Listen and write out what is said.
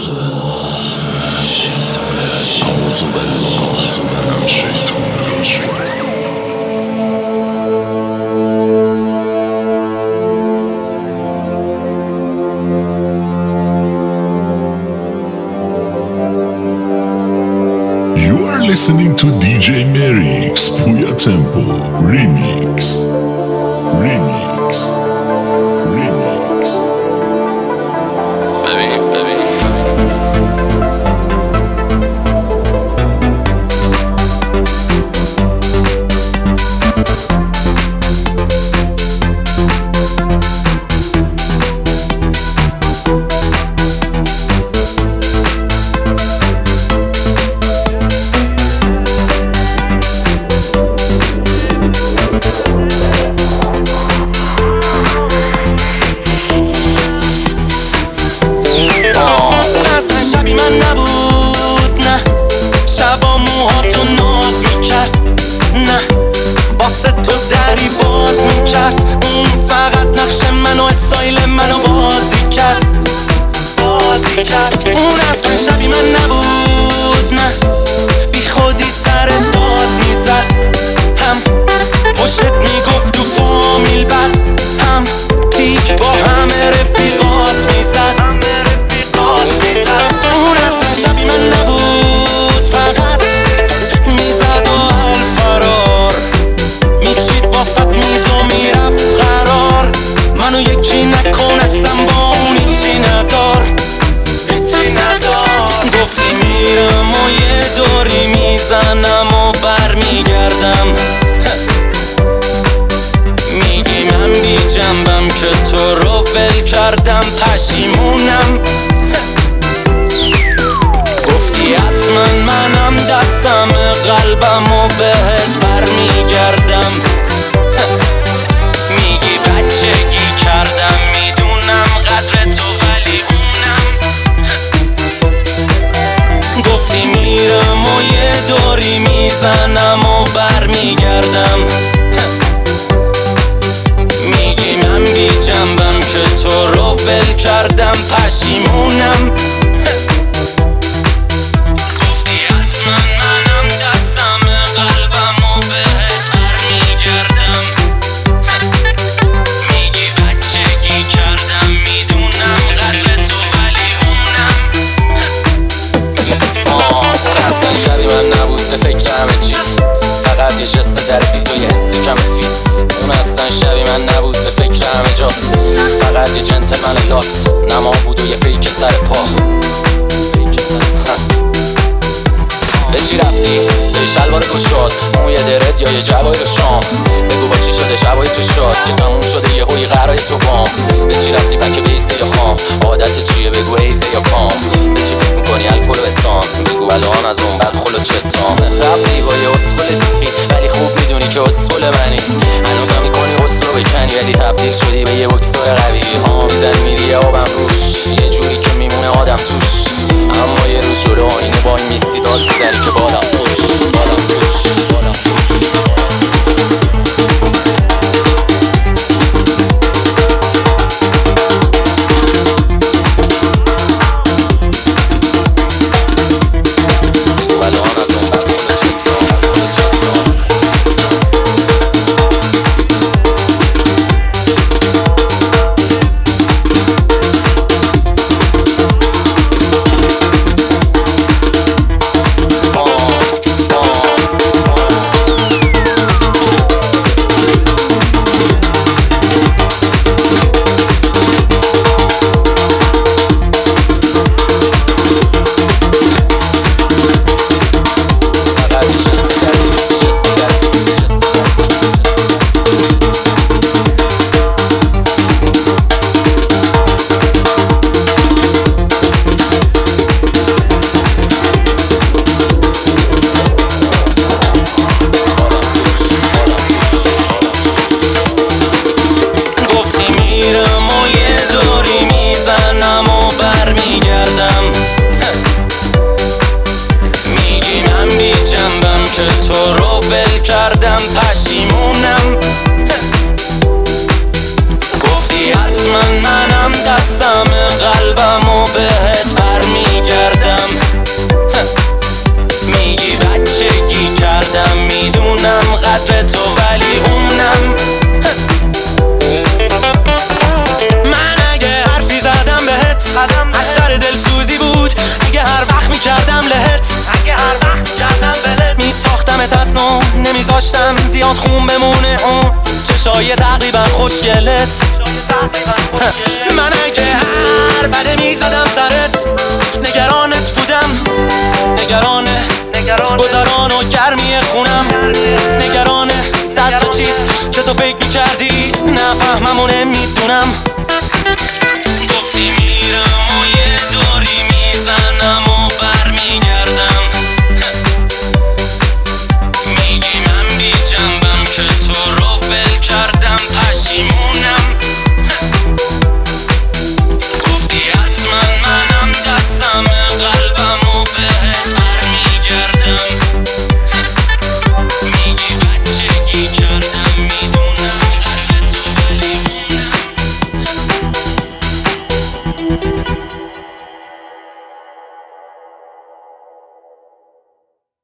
Listening to DJ Merix Puya Tempo Remix. اون اصلا شبیه من نبود، نه بی خودی سر داد میزد، هم پشتت میگفت تو فامیل بد، هم تیک با همه رفیقات میزد. اون اصلا شبیه من نبود، فقط میزد و الفرار میچید باست میز و میرفت قرار. منو یکی نکن اصلا با اون هیچی ندار. گفتی میرم و یه دوری میزنم و برمیگردم، میگی من بی جنبم که تو رو ول کردم پشیمونم. گفتی حتما منم دستم قلبم و بهت برمیگردم، میگی بچگی کردم میدونم قدر تو ولی اونم. گفتی میرم و یه دوری میزنم و برمیگردم، میگی من بی جنبم که تو رو ول کردم پشیمونم. گفتی حتما منم دستم قلبم و بهت برمیگردم، میگی بچگی کردم میدونم قدر تو ولی اونم. اصلا شبیه من نبود به فکر همه چیز، فقط یه جست در پیت و یه حس کم فیت. اون اصلا شبیه من نبود به فکر همه جات، فقط یه جنتلمن لات نما بود و یه فیک سر پا. به چی رفتی؟ به شلوار گشاد، موی درت یا یه جوای شام؟ بگو با چی شده شبای تو شاد که تموم شده یه هوی قرای تو بام. به چی رفتی بک بیسه یا خام؟ عادت چیه بگو ایزه یا کام؟ به چی فکر میکنی الکل و اتام؟ بگو الان از اون بعد خلو چتامه. رفتی با یه اصول تقی ولی خوب میدونی که اصول منی، هنوزم میکنی اصول رو بکنی ولی تبدیل شدی به یه بکسور قوی. ها میزنی میری یه آبم روش یه جوری که میمونه آدم توش، اما یه روز جلو آینه وای میستی داد میزنی که بالم پوش بالم پوش بالم پوش. تو رو ول کردم پشیمونم. گفتی حتما منم دستم قلبم و بهت برمیگردم. قدر تو ولی اونم. من اگه حرفی زدم بهت از سر دلسوزی بود، اگه هر وقت میکردم لهت، میساختمت از نو، نمیذاشتم زیاد خون بمونه اون چشای تقریبا خوشگلت. من اگه هر بده میزدم سرت، نگرانت بودم، نگران گذران و گرمی خونم، نگران صد تا چیز که تو فکر میکردی نفهمم و نمیدونم. گفتی